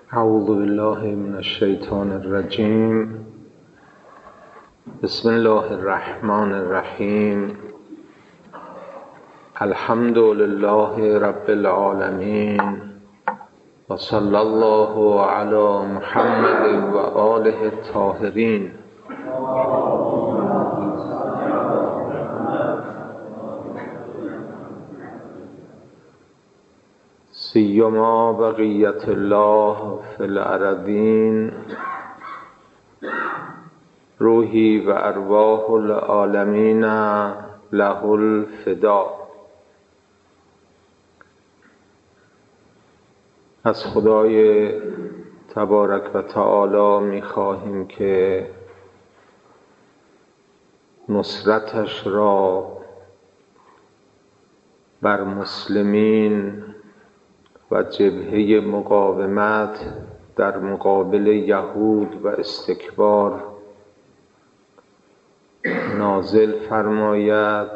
اعوذ بالله من الشیطان الرجیم. بسم الله الرحمن الرحیم. الحمد لله رب العالمین و صلی الله علی محمد و آله الطاهرین. سیما بقیت الله فی الارضین روحی و ارواح العالمین له الفدا. از خدای تبارک و تعالی می خواهیم که نصرتش را بر مسلمین و جبهه مقاومت در مقابل یهود و استکبار نازل فرماید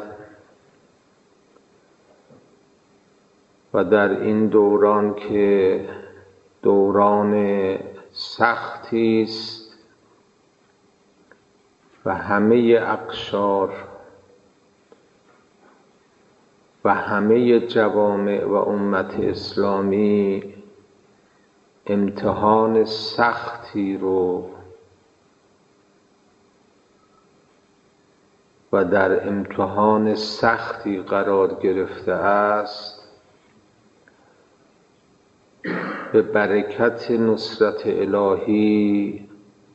و در این دوران که دوران سختی است و همه اقشار و همه جوامع و امت اسلامی امتحان سختی رو و در امتحان سختی قرار گرفته است، به برکت نصرت الهی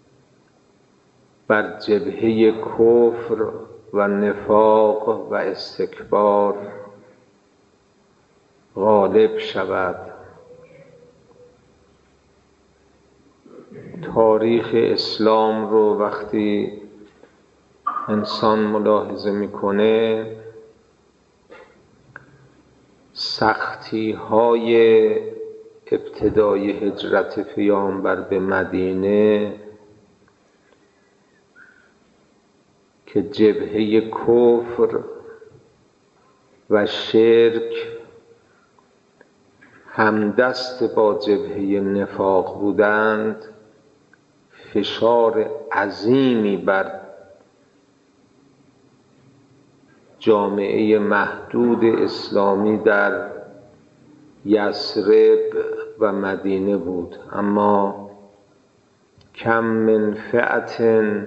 بر جبهه کفر و نفاق و استکبار غالب شود. تاریخ اسلام رو وقتی انسان ملاحظه میکنه، سختی های ابتدای هجرت پیامبر به مدینه که جبهه کفر و شرک همدست با جبهه نفاق بودند، فشار عظیمی بر جامعه محدود اسلامی در یثرب و مدینه بود. اما کم من فئة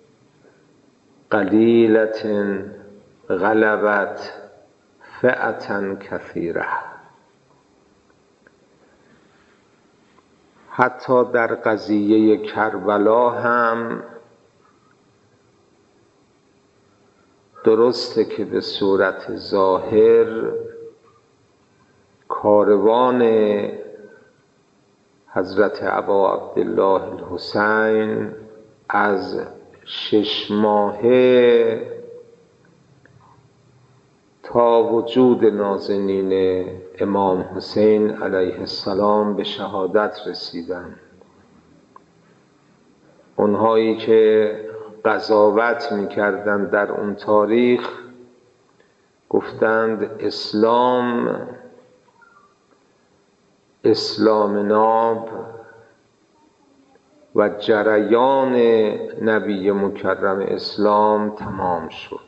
قلیلة غلبت فئة کثیرة. حتی در قضیه کربلا هم درسته که به صورت ظاهر کاروان حضرت ابا عبدالله الحسین از 6 ماهه تا وجود نازنین امام حسین علیه السلام به شهادت رسیدند. اونهایی که قضاوت می‌کردند در اون تاریخ گفتند اسلام ناب و جریان نبی مکرم اسلام تمام شد،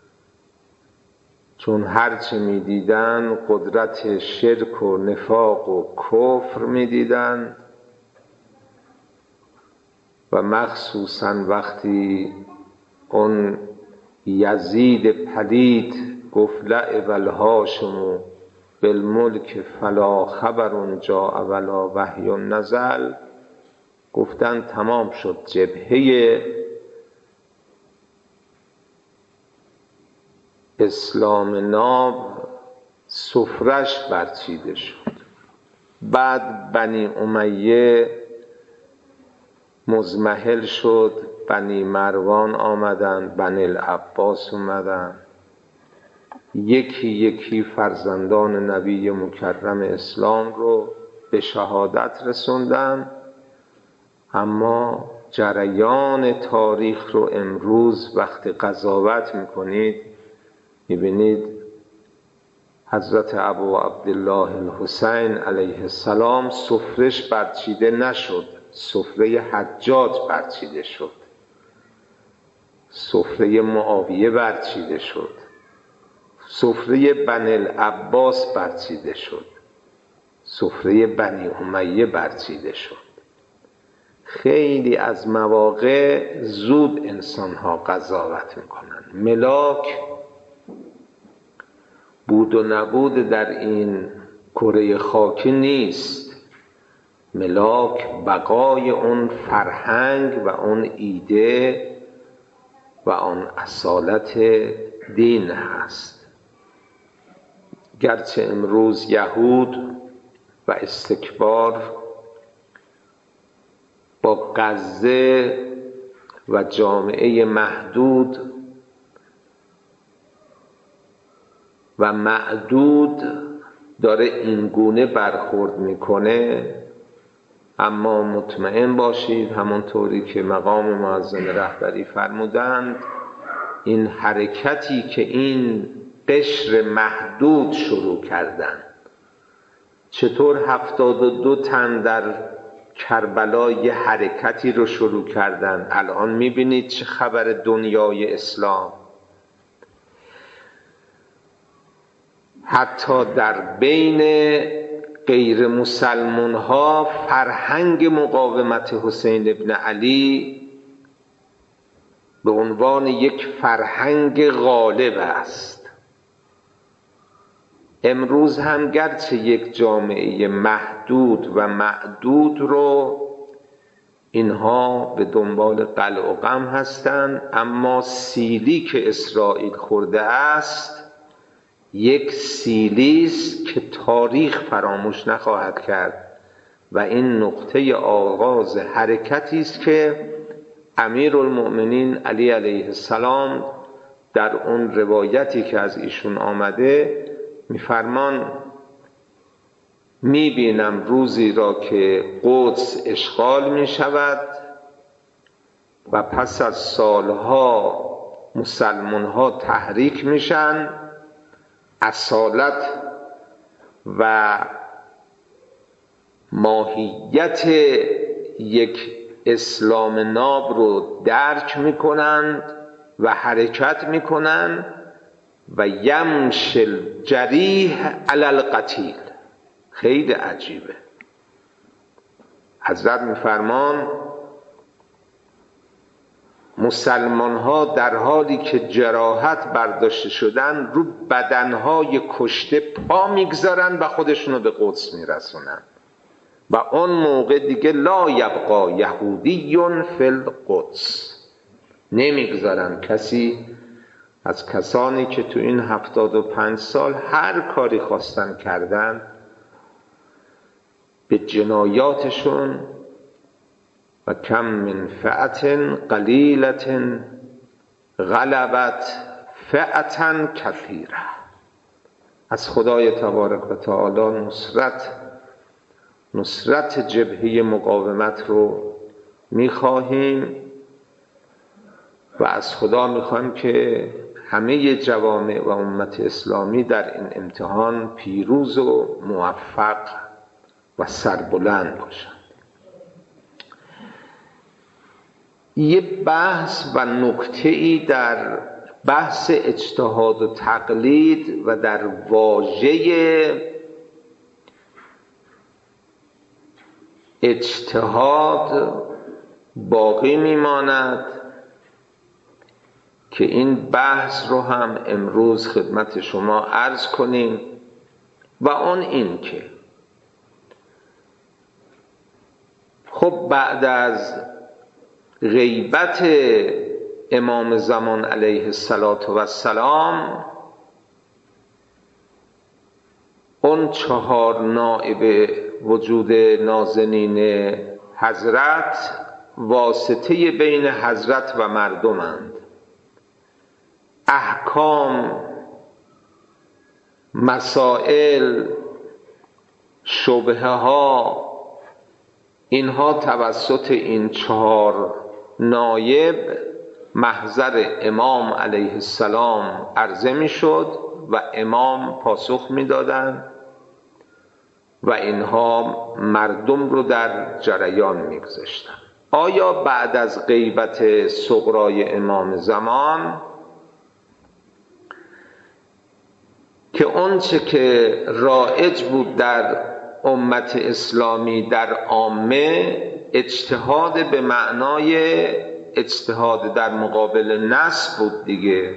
چون هرچه می‌دیدند قدرت شرک و نفاق و کفر می‌دیدند و مخصوصاً وقتی اون یزید پلید گفت لعب الهاشم بالملک فلا خبر جاء ولا وحی نزل، گفتند تمام شد، جبهه اسلام ناب سفرش برچیده شد. بعد بنی امیه مضمحل شد، بنی مروان آمدند، بنی العباس اومدند، یکی یکی فرزندان نبی مکرم اسلام رو به شهادت رسوندند. اما جریان تاریخ رو امروز وقتی قضاوت میکنید میبینید حضرت ابو عبدالله الحسین علیه السلام سفره‌اش برچیده نشد، سفره حجاج برچیده شد، سفره معاویه برچیده شد، سفره بنی العباس برچیده شد، سفره بنی امیه برچیده شد. خیلی از مواقع زود انسان‌ها قضاوت میکنن. ملاک بود و نبود در این کره خاکی نیست، ملاک بقای اون فرهنگ و اون ایده و آن اصالت دین هست. گرچه امروز یهود و استکبار با غزه و جامعه محدود و معدود داره اینگونه برخورد میکنه، اما مطمئن باشید همونطوری که مقام معظم رهبری فرمودند، این حرکتی که این قشر محدود شروع کردن، چطور 72 تن در کربلا یه حرکتی رو شروع کردن، الان میبینید چه خبر دنیای اسلام. حتی در بین غیر مسلمان ها فرهنگ مقاومت حسین ابن علی به عنوان یک فرهنگ غالب است. امروز هم گرچه یک جامعه محدود و معدود رو اینها به دنبال قلع و قم هستند، اما سیلی که اسرائیل خورده است یک سیلی است که تاریخ فراموش نخواهد کرد و این نقطه آغاز حرکتی است که امیرالمؤمنین علی علیه السلام در اون روایتی که از ایشون آمده میفرمان میبینم روزی را که قدس اشغال میشود و پس از سالها مسلمان ها تحریک میشن، اصالت و ماهیت یک اسلام ناب رو درک میکنند و حرکت میکنند و یمشل جریح علی القتیل. خیلی عجیبه. حضرت میفرمان مسلمان ها در حالی که جراحت برداشته شدن رو بدنهای کشته پا میگذارن و خودشونو به قدس میرسونن و اون موقع دیگه لا یبقا یهودی فی القدس، نمیگذارن کسی از کسانی که تو این 75 سال هر کاری خواستن کردن به جنایاتشون و کم من فئة قلیلة غلبت فئة کثیرة. از خدای تبارک و تعالی نصرت جبهه مقاومت رو میخواهیم و از خدا میخواهیم که همه جوامع و امت اسلامی در این امتحان پیروز و موفق و سربلند باشند. یه بحث و نکته‌ای در بحث اجتهاد و تقلید و در واژه اجتهاد باقی میماند که این بحث رو هم امروز خدمت شما عرض کنیم و آن این که خب بعد از غیبت امام زمان علیه السلام اون 4 نائب وجود نازنین حضرت واسطه بین حضرت و مردمند. احکام، مسائل، شبهه ها، اینها توسط این 4 نایب محضر امام علیه السلام عرضه می شد و امام پاسخ میدادند و اینها مردم رو در جریان میگذاشتن. آیا بعد از غیبت صغرای امام زمان که اونچه که رایج بود در امت اسلامی در عامه اجتهاد به معنای اجتهاد در مقابل نص بود دیگه،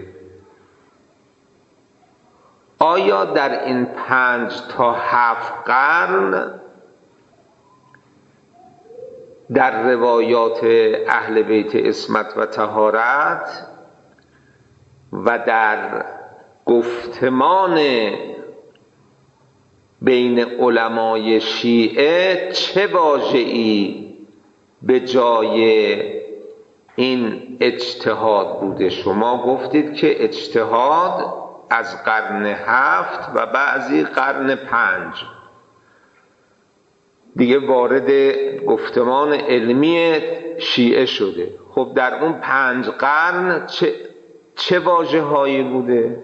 آیا در این 5 تا 7 قرن در روایات اهل بیت عصمت و طهارت و در گفتمان بین علمای شیعه چه واژه‌ای به جای این اجتهاد بوده؟ شما گفتید که اجتهاد از قرن 7 و بعضی قرن 5 دیگه وارد گفتمان علمی شیعه شده. خب در اون 5 قرن چه واژه‌هایی بوده؟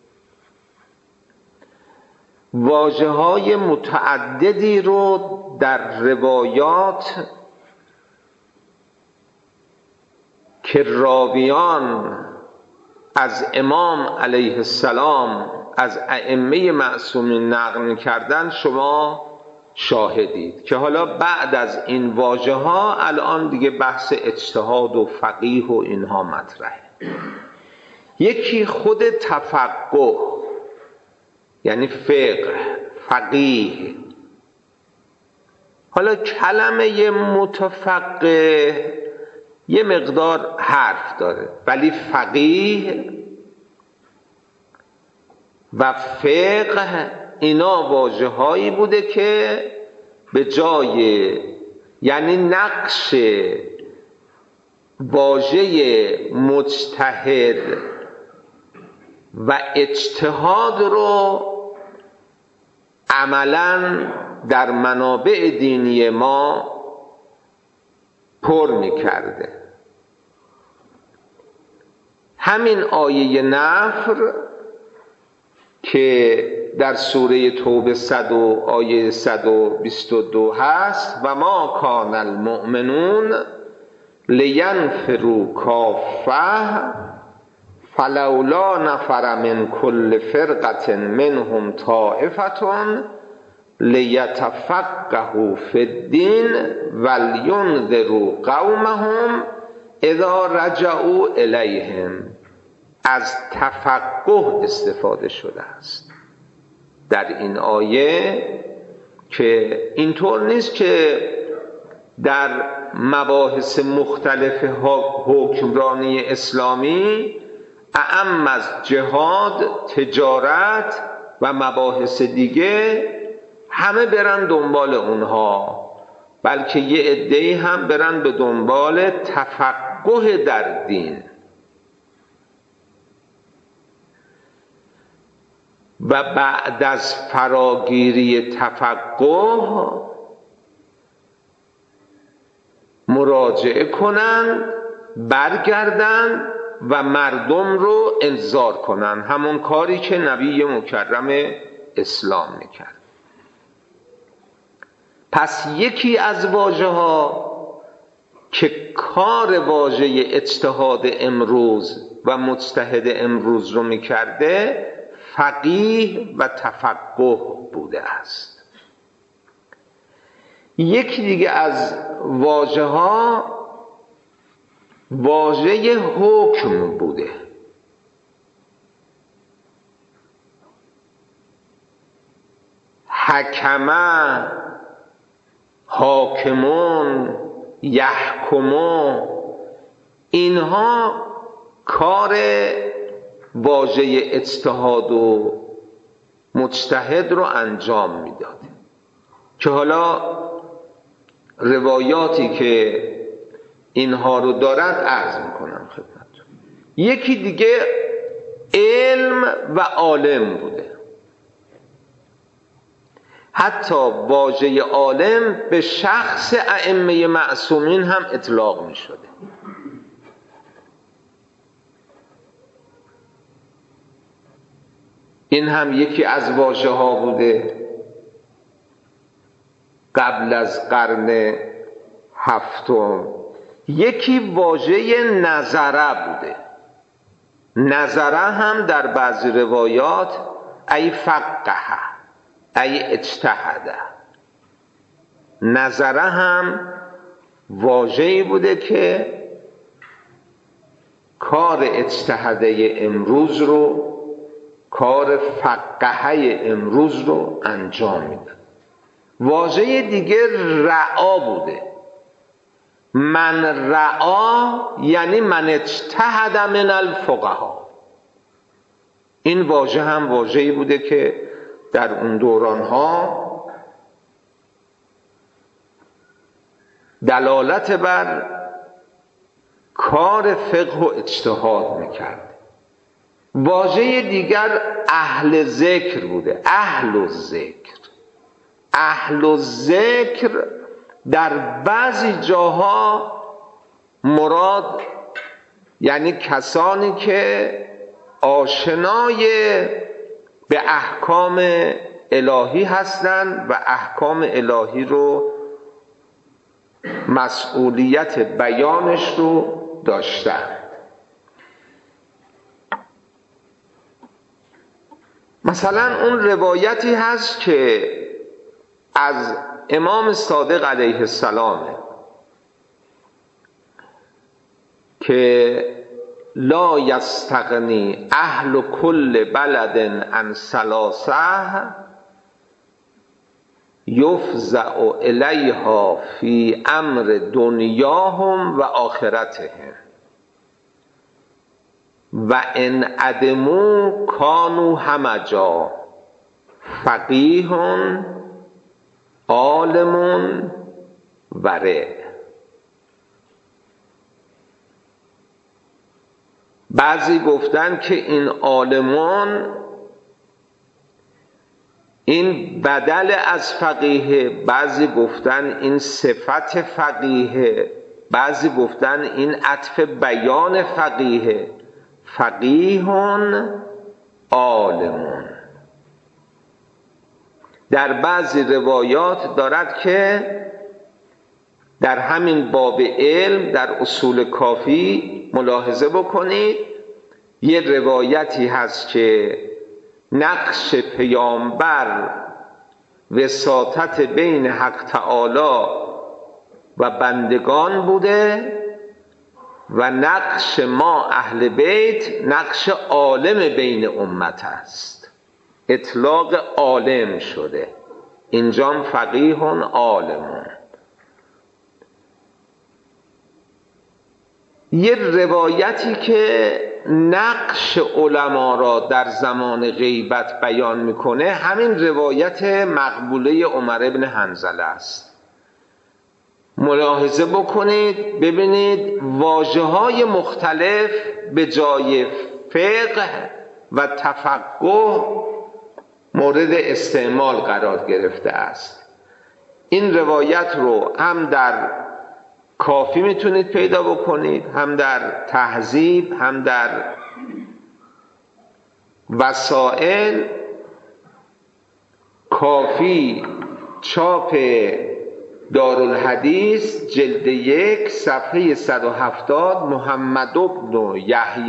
واژه‌های متعددی رو در روایات که راویان از امام علیه السلام از ائمه معصومین نقل می‌کردند شما شاهدید که حالا بعد از این واژه‌ها الان دیگه بحث اجتهاد و فقیه و اینها مطرحه. یکی خود تفقه، یعنی فقه، فقیه. حالا کلمه متفقه یه مقدار حرف داره، ولی فقیه و فقه اینا واژه‌هایی بوده که به جای، یعنی نقش واژه مجتهد و اجتهاد رو عملاً در منابع دینی ما پر می‌کرده. همین آیه نفر که در سوره توبه 100 و آیه 122 هست، و ما کان المؤمنون لینفروا کافة فلولا نفر من کل فرقة منهم طائفة لیتفقهوا فی الدین ولینذروا قومهم اذا رجعوا الیهم. از تفقه استفاده شده است در این آیه، که اینطور نیست که در مباحث مختلف حکمرانی اسلامی اعم از جهاد، تجارت و مباحث دیگه همه برن دنبال اونها، بلکه یه عده‌ای هم برن به دنبال تفقه در دین. و بعد از فراگیری تفقه مراجعه کنند، برگردند و مردم رو انذار کنند، همون کاری که نبی مکرم اسلام میکرد. پس یکی از واژه‌ها که کار واژه اجتهاد امروز و مجتهد امروز رو میکرده فقیه و تفقه بوده است. یکی دیگه از واژه‌ها واژه حکم بوده. حکمه، حاکمون، یحکمو، اینها کار واژه اجتهاد و مجتهد رو انجام میداده، که حالا روایاتی که اینها رو دارند عرض میکنم خدمتتون. یکی دیگه علم و عالم بوده. حتی واژه عالم به شخص ائمه معصومین هم اطلاق می شده. این هم یکی از واژه ها بوده قبل از قرن هفتم. یکی واژه نظره بوده. نظره هم در بعضی روایات ای فقه ای اجتهده. نظره هم واژه‌ای بوده که کار اجتهاده امروز رو، کار فقهه امروز رو انجام میده. واژه دیگه رعا بوده. من رعا یعنی من اجتهد من الفقها. این واژه هم واژه‌ای بوده که در اون دورانها دلالت بر کار فقه و اجتهاد میکرد. واژه دیگر اهل ذکر بوده. اهل الذکر. اهل الذکر در بعضی جاها مراد یعنی کسانی که آشنای به احکام الهی هستند و احکام الهی رو مسئولیت بیانش رو داشتند. مثلا اون روایتی هست که از امام صادق علیه السلام که لا یستغنی اهل کل بلد عن ثلاثه یفزع الیها فی امر دنیاهم و آخرتهم و ان عدموا کانوا همجا فقیه عالم ورع. بعضی گفتن که این عالمان این بدل از فقیه، بعضی گفتن این صفت فقیه، بعضی گفتن این عطف بیان فقیه. فقیهون عالمون. در بعضی روایات دارد که در همین باب علم در اصول کافی ملاحظه بکنید یه روایتی هست که نقش پیامبر وساطت بین حق تعالی و بندگان بوده و نقش ما اهل بیت نقش عالم بین امت است. اطلاق عالم شده. اینجام فقیهون عالمون. یه روایتی که نقش علما را در زمان غیبت بیان میکنه همین روایت مقبوله عمر بن حنظله است. ملاحظه بکنید ببینید واژه‌های مختلف به جای فقه و تفقه مورد استعمال قرار گرفته است. این روایت رو هم در کافی میتونید پیدا بکنید، هم در تهذیب، هم در وسائل. کافی چاپ دارالحدیث جلد 1 صفحه 170 محمد بن یحیی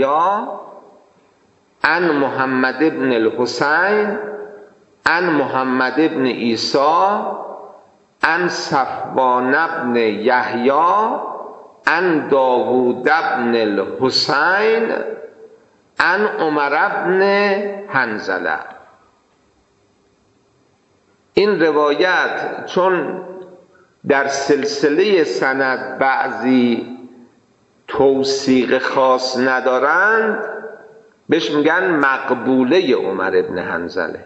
عن محمد بن الحسین عن محمد بن عیسی عن صفوان بن یحیی عن داوود بن الحسین عن عمر بن حنظله. این روایت چون در سلسله سند بعضی توثیق خاص ندارند بهش میگن مقبوله عمر بن حنظله.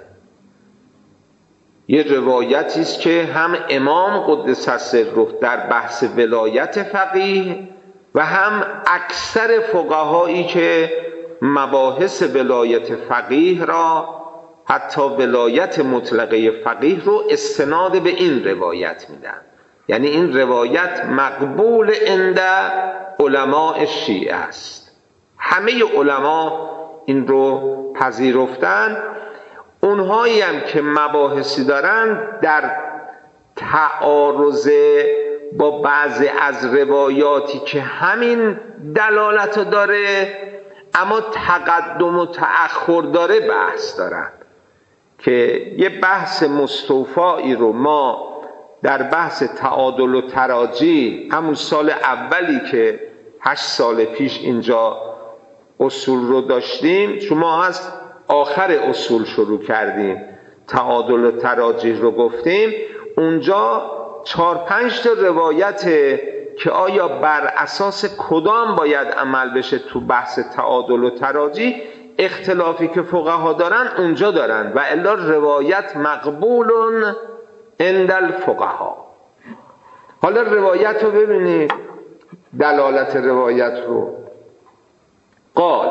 یه روایتی است که هم امام قدس سره در بحث ولایت فقیه و هم اکثر فقهایی که مباحث ولایت فقیه را حتی ولایت مطلقه فقیه رو استناد به این روایت میدن. یعنی این روایت مقبول عند علماء شیعه است. همه علما این رو پذیرفتن. اونهایی هم که مباحثی دارن در تعارض با بعضی از روایاتی که همین دلالت داره اما تقدم و تأخر داره بحث دارن، که یه بحث مستوفایی رو ما در بحث تعادل و تراجی همون سال اولی که 8 سال پیش اینجا اصول رو داشتیم، شما از آخر اصول شروع کردیم، تعادل و تراجی رو گفتیم، اونجا 4-5 تا روایته که آیا بر اساس کدام باید عمل بشه تو بحث تعادل و تراجی، اختلافی که فقها دارن اونجا دارن و الا روایت مقبول عند الفقها. حالا روایت رو ببینید، دلالت روایت رو. قال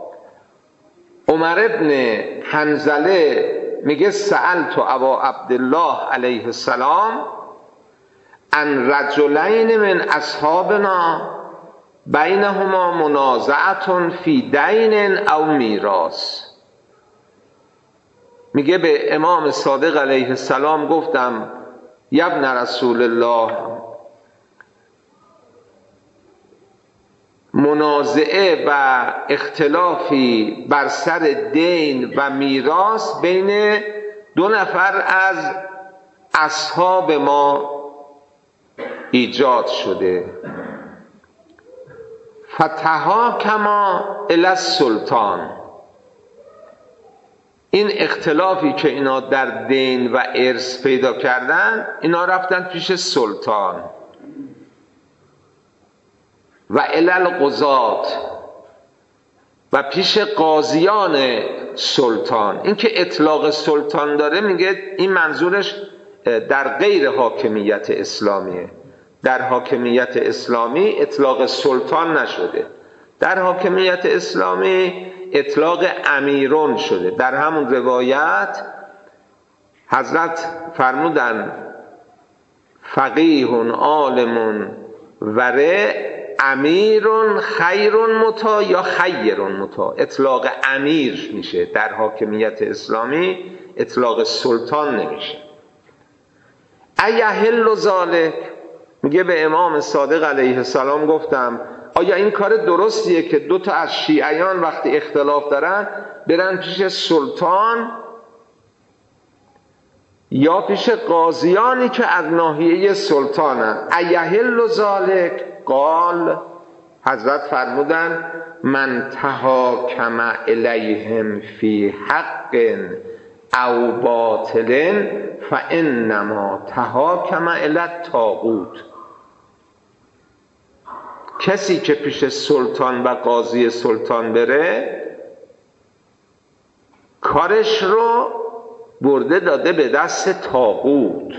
عمر ابن حنظله میگه سألت ابا عبدالله علیه السلام عن رجلین من اصحابنا بینهما منازعه فی دین او میراث. میگه به امام صادق علیه السلام گفتم ابن رسول الله، منازعه و اختلافی بر سر دین و میراث بین 2 نفر از اصحاب ما ایجاد شده. فتحاکما الی السلطان، این اختلافی که اینا در دین و ارث پیدا کردن، اینا رفتن پیش سلطان و الی القضات و پیش قاضیان سلطان. این که اطلاق سلطان داره میگه این منظورش در غیر حاکمیت اسلامیه. در حاکمیت اسلامی اطلاق سلطان نشده، در حاکمیت اسلامی اطلاق امیرون شده. در همون روایت حضرت فرمودن فقیه عالم ورع امیرون خیرون متا یا خیرون متا. اطلاق امیر میشه در حاکمیت اسلامی، اطلاق سلطان نمیشه. ایحل ذالک، میگه به امام صادق علیه السلام گفتم آیا این کار درستیه که 2 تا از شیعیان وقتی اختلاف دارن برن پیش سلطان یا پیش قاضیانی که از ناحیه سلطانن؟ ایحل ذالک؟ قال، حضرت فرمودن من تحاکم الیهم فی حق او باطل فانما تحاکم الی الطاغوت. کسی که پیش سلطان و قاضی سلطان بره کارش رو برده داده به دست طاغوت.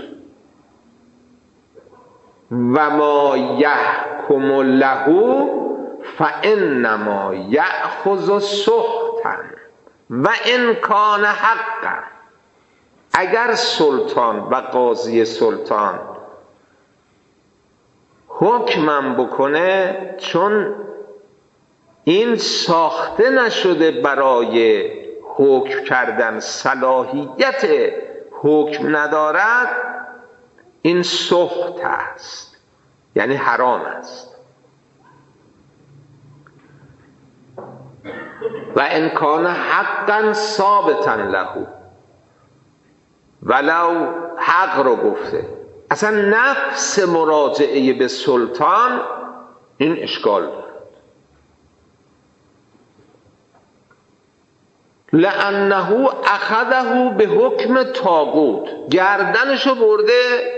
و ما یحکم له فانما یأخذ سخطا و ان کان حقا. اگر سلطان و قاضی سلطان حکمم بکنه، چون این ساخته نشده برای حکم کردن، صلاحیت حکم ندارد، این سخط است، یعنی حرام است. و ان کان حقا ثابتا له، ولو حق رو گفته. اصلا نفس مراجعه به سلطان این اشکال دارد. لانه اخذه به حکم طاغوت، گردنشو برده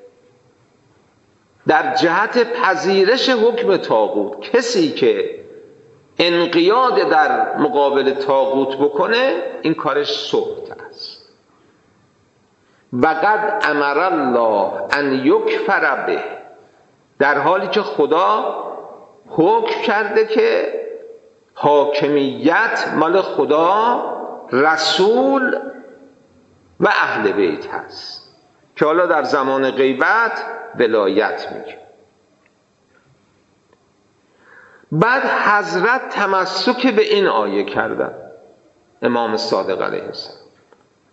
در جهت پذیرش حکم طاغوت. کسی که انقیاد در مقابل طاغوت بکنه این کارش سخط است. و قد امر الله ان یکفر به، در حالی که خدا حکم کرده که حاکمیت مال خدا، رسول و اهل بیت هست، که حالا در زمان غیبت ولایت میگه. بعد حضرت تمسک به این آیه کردن، امام صادق علیه السلام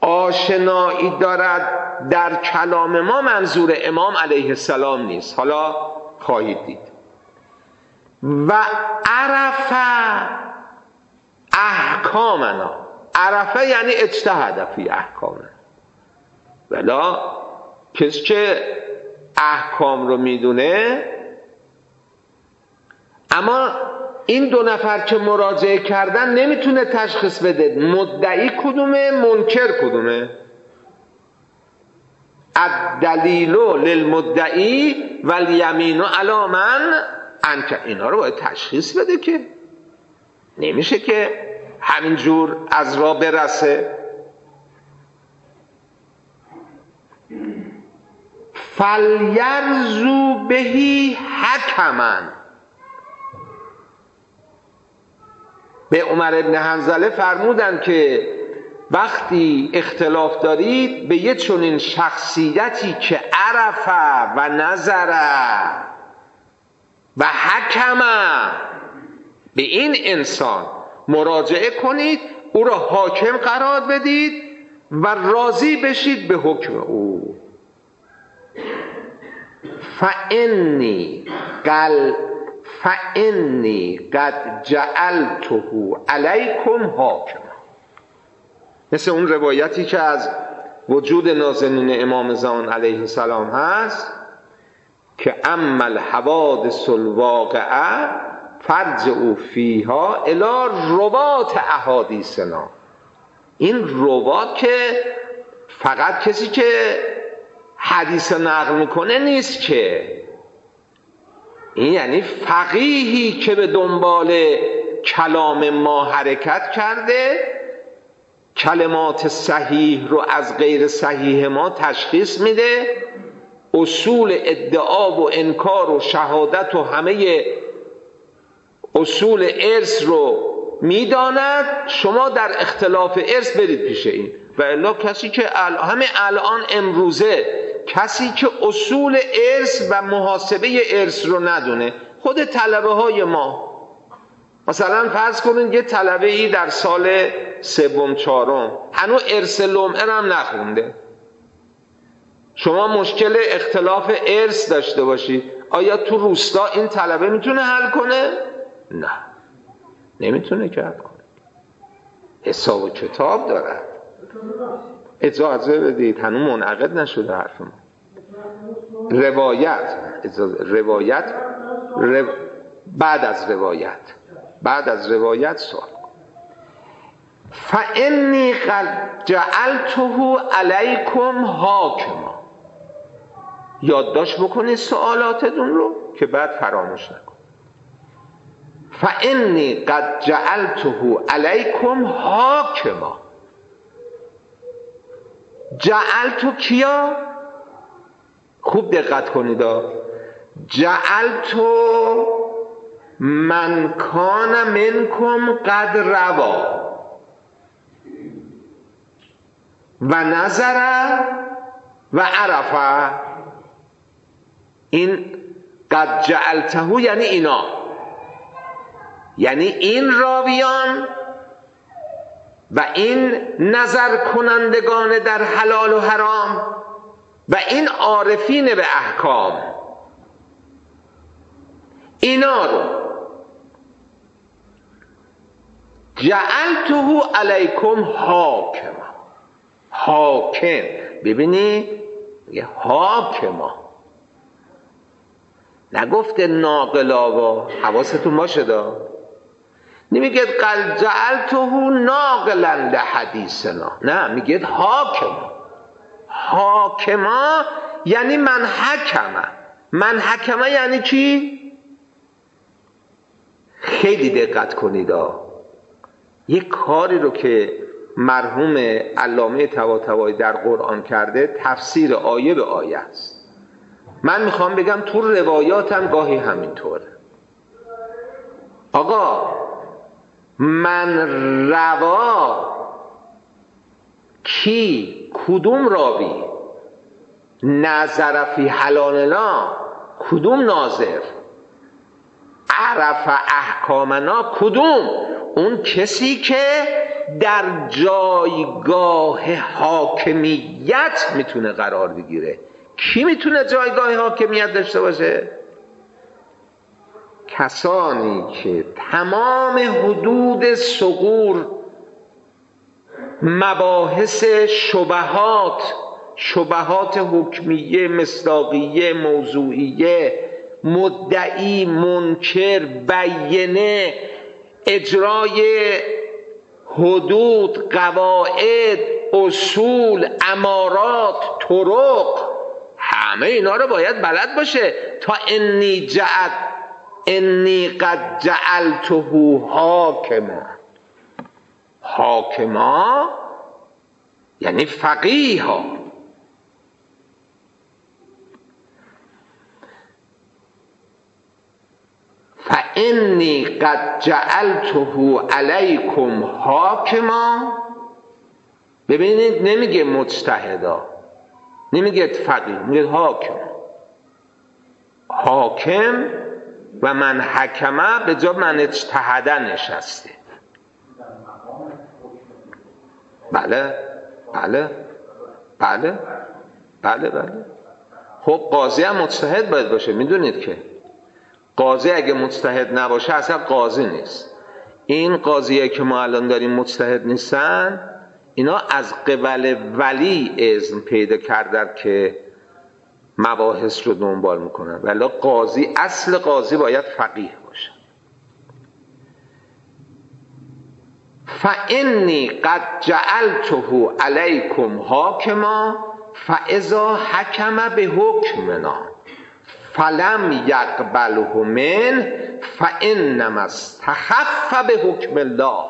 آشنایی دارد در کلام ما منظور امام علیه السلام نیست، حالا خواهید دید. و عرف احکامنا، عرفه یعنی اجتهد فی احکامنا، ولی کسی که احکام رو میدونه، اما این دو نفر که مراجعه کردن نمیتونه تشخیص بده مدعی کدومه منکر کدومه. الدلیل للمدعی والیمین علی من انکر، اینا رو باید تشخیص بده که نمیشه که همینجور از راه برسه. فلیرزو بهی حکمن، به عمر ابن حنظله فرمودن که وقتی اختلاف دارید به یه چنین شخصیتی که عرفه و نظره و حکمه، به این انسان مراجعه کنید، او را حاکم قرار بدید و راضی بشید به حکم او. فانی قد جعلته علیکم حاکما، مثل اون روایتی که از وجود نازنین امام زمان علیه السلام هست که اما الحوادث الواقعه فرجعوا فیها الی روات احادیثنا. این روات که فقط کسی که حدیث نقل میکنه نیست که، این یعنی فقیهی که به دنبال کلام ما حرکت کرده، کلمات صحیح رو از غیر صحیح ما تشخیص میده، اصول ادعا و انکار و شهادت و همه اصول ارث رو میداند. شما در اختلاف ارث برید پیش این، و الا کسی که همه الان امروزه کسی که اصول ارث و محاسبه ارث رو ندونه، خود طلبه های ما، مثلا فرض کنید یه طلبه ای در سال سوم چهارم هنوز ارث لمعه هم نخونده، شما مشکل اختلاف ارث داشته باشید، آیا تو روستا این طلبه میتونه حل کنه؟ نه، نمیتونه که حل کنه، حساب و کتاب دارد. اجازه بدید، هنوز منعقد نشده حرف ما. روایت بعد از روایت سوال. فانی قد جعلته علیکم حاکما، یادداشت بکنید سوالاتتون رو که بعد فراموش نکن. فانی قد جعلته علیکم حاکما، جعلتو کیا؟ خوب دقت کنید، جعلتو من کان منکم قد روا و نظر و عرفه. این قد جعلته یعنی اینا، یعنی این راویان و این نظر کنندگان در حلال و حرام و این عارفین به احکام، اینا رو جعلته علیکم حاکما. حاکم، ببینی یه حاکما، نگفته ناقلا، و حواستون باشه نمیگه قد جعلته ناقلا لحدیثنا، نه، میگه حاکما. حاکما یعنی من حکمه. من حکمه یعنی چی؟ خیلی دقت کنید، یک کاری رو که مرحوم علامه طباطبایی در قرآن کرده، تفسیر آیه به آیه است. من میخوام بگم تو روایاتم گاهی همینطوره. آقا من روا کی؟ کدوم راوی؟ نظر فی حلالنا، کدوم ناظر؟ عرف احکامنا، کدوم؟ اون کسی که در جایگاه حاکمیت میتونه قرار بگیره. کی میتونه جایگاه حاکمیت داشته باشه؟ کسانی که تمام حدود ثغور، مباحث شبهات حکمیه، مصداقیه، موضوعیه، مدعی، منکر، بیینه، اجرای حدود، قواعد، اصول، امارات، طرق، همه اینا رو باید بلد باشه تا انی قد جعلته حاکما یعنی فقیه ها. فانی قد جعلته علیکم حاکما. ببینید نمیگه مجتهدا، نمیگه فقیه، میگه حاکم و من حکمه به جا من اجتهده نشسته. بله بله بله بله بله. خب قاضی هم مجتهد باید باشه. میدونید که قاضی اگه مجتهد نباشه اصلا قاضی نیست. این قاضیه که ما الان داریم مجتهد نیستن، اینا از قبل ولی اذن پیدا کردن که مباحث رو دنبال میکنن، ولی قاضی، اصل قاضی باید فقیه باشه. فانی قد جعلته علیکم حاکما فاذا حکم بحکمنا فلم یقبله منه فانما استخف بحکم الله.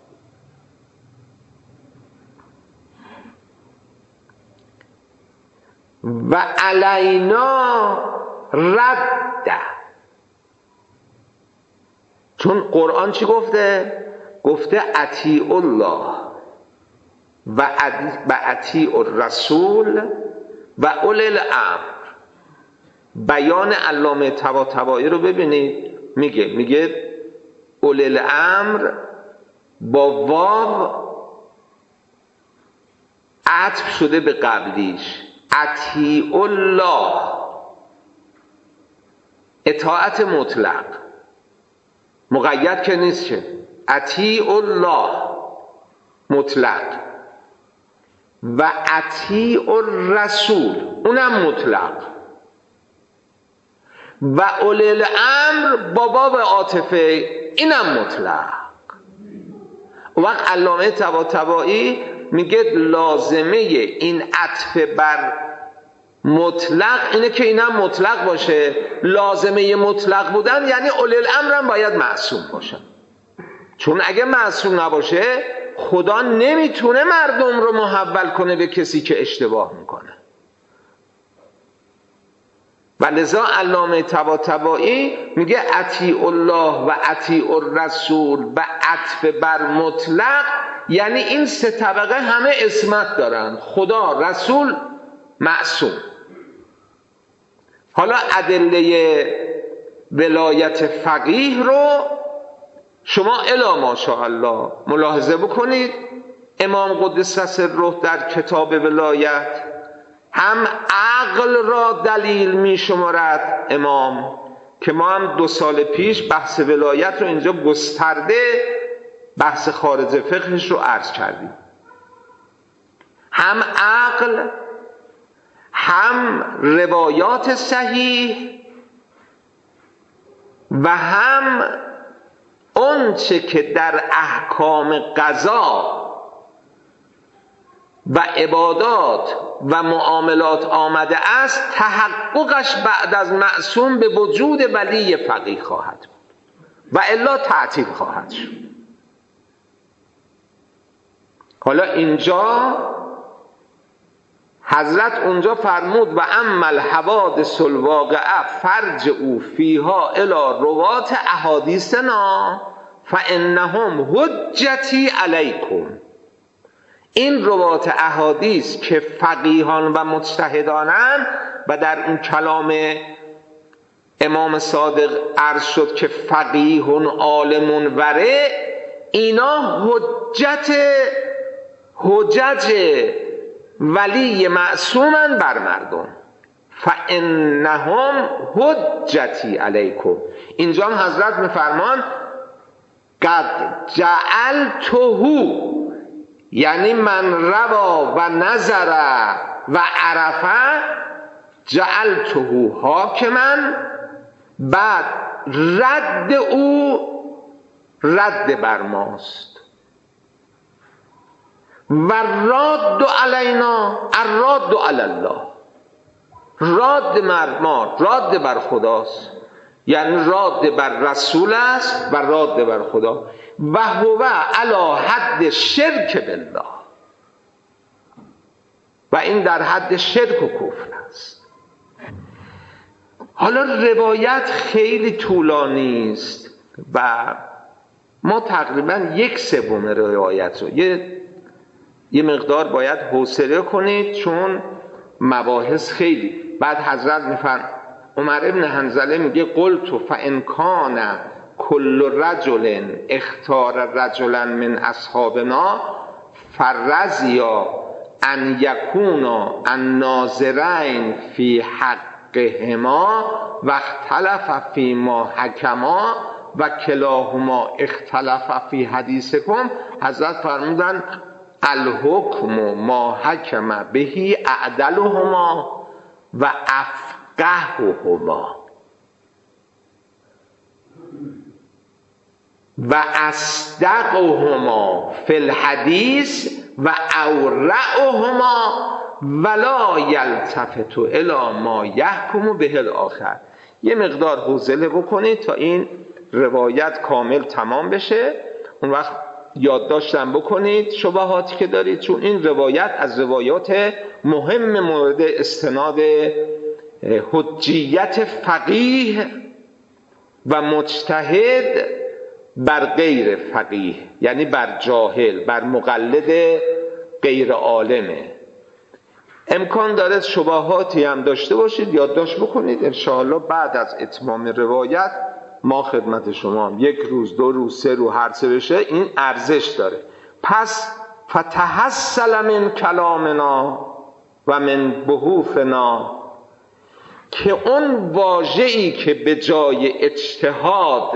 و علینا رد. چون قرآن چی گفته؟ گفته اطیعوا الله و اطیعوا الرسول و اولی الامر. بیان علامه طباطبایی رو ببینید، میگه اولی الامر با واو عطف شده به قبلیش. اطیعوا الله اطاعت مطلق، مقید که نیست، که اطیعوا الله مطلق و اطیعوا الرسول اونم مطلق و اولی الامر با باب عاطفه اینم مطلق. وقت علامه طباطبایی میگه لازمه این عطف بر مطلق اینه که اینم مطلق باشه. لازمه مطلق بودن یعنی اولی الامر هم باید معصوم باشه، چون اگه معصوم نباشه خدا نمیتونه مردم رو محول کنه به کسی که اشتباه میکنه. و لذا علامه طباطبایی میگه اطیعوا الله و اطیعوا الرسول و عطف بر مطلق یعنی این سه طبقه همه عصمت دارن، خدا، رسول، معصوم. حالا ادله ولایت فقیه رو شما الی ماشاءالله ملاحظه بکنید. امام قدس سره در کتاب ولایت هم عقل را دلیل می شمارد امام، که ما هم 2 سال پیش بحث ولایت رو اینجا گسترده بحث خارج فقهش رو عرض کردیم. هم عقل، هم روایات صحیح و هم اون چه که در احکام قضا و عبادات و معاملات آمده است تحققش بعد از معصوم به وجود ولی فقیه خواهد بود و الا تعطیل خواهد شد. حالا اینجا حضرت اونجا فرمود و اما الحوادث الواقعه فرجعوا فیها الی روات احادیثنا فانهم حجتی علیکم. این روات احادیث که فقیهان و مجتهدانند و در اون کلام امام صادق عرض شد که فقیه عالم ورع، اینا حجج ولی معصومن بر مردم. فانهم حجتی علیکم. اینجا هم حضرت میفرمان قد جعلته، یعنی من روا و نظر و عرفه جعلته حاکما، بعد رد او رد بر ماست. و راد علینا الراد علی الله، راد ما راد بر خداست، یعنی راد بر رسول است و راد بر خدا. و هو علی حد شرک بالله، و این در حد شرک و کفر است. حالا روایت خیلی طولانی است و ما تقریبا 1/3 روایت رو یه مقدار باید حوصله کنید، چون مباحث خیلی. بعد حضرت میفرماید، عمر ابن حنظله میگه قلت فان کان کل رجل اختار رجلا من اصحابنا فرضیا ان یکونا الناظرین فی حقهما و اختلف فی ما حکما و کلاهما اختلف فی حدیثکم. حضرت فرمودن الحکم ما حکم بهی اعدلهما و افقههما و اصدقهما فی الحدیث و اورعهما ولا یلتفت الی ما یحکم به الاخر. یه مقدار حوصله بکنید تا این روایت کامل تمام بشه، اون وقت یادداشتم بکنید شبهاتی که دارید، چون این روایت از روایات مهم مورد استناد حجیت فقیه و مجتهد بر غیر فقیه، یعنی بر جاهل، بر مقلد غیر عالمه. امکان داره شبهاتی هم داشته باشید، یادداشت بکنید. انشاءالله بعد از اتمام روایت ما خدمت شما هم 1 روز 2 روز 3 روز هر چه بشه این ارزش داره. پس فتحصل من کلامنا و من بحوثنا، که اون واژه‌ای که به جای اجتهاد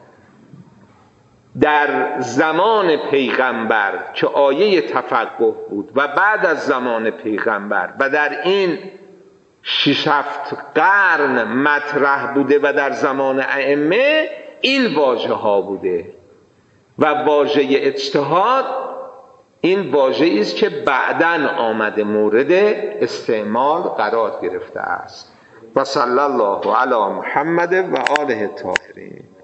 در زمان پیغمبر که آیه تفقه بود و بعد از زمان پیغمبر و در این 6-7 قرن مطرح بوده و در زمان ائمه این واژه ها بوده، و واژه اجتهاد این واژه‌ای است که بعداً آمده مورد استعمال قرار گرفته است. و صلی الله علی محمد و آله الطاهرین.